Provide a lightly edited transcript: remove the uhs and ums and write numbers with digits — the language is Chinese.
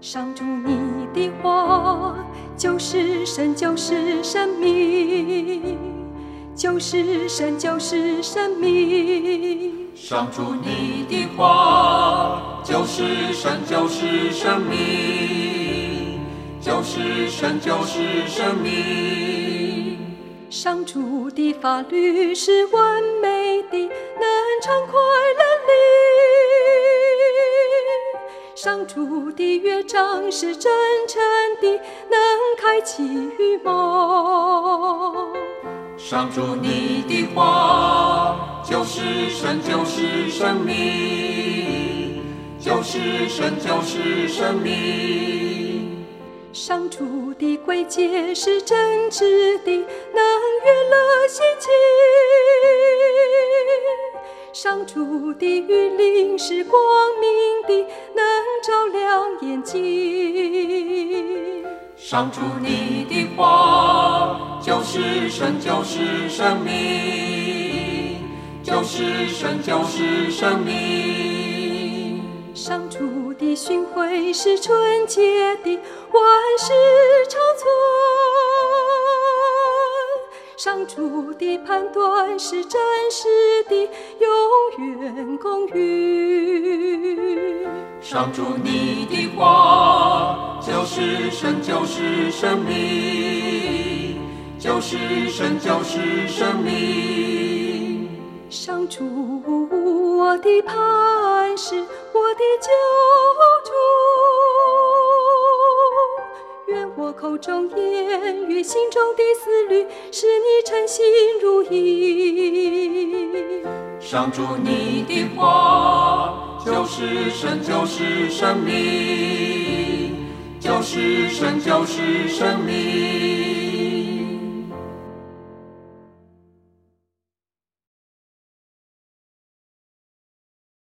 上主，你的话就是神，就是生命，就是神，就是生命。 上主，你的话就是神，就是生命，就是神，就是生命。 上主的法律是完美的，能畅快人力。上主的乐章是真诚的，能开启愚蒙。 上主，你的话就是神，就是生命，就是神，就是生命。 上主的规矩是真挚的，能悦乐心情。上主的谕令是光明的，能照亮眼睛。 上主，你的话就是神，就是生命，就是神，就是生命。 上主的训诲是纯洁的，万事长存。上主的判断是真实的，永远公允。 上主，你的话就是神，就是生命，就是神，就是生命。 上主，我的磐石，我的救主，愿我口中言语，心中的思虑，使你称心如意。 上主，你的话就是神，就是生命，就是神，就是生命。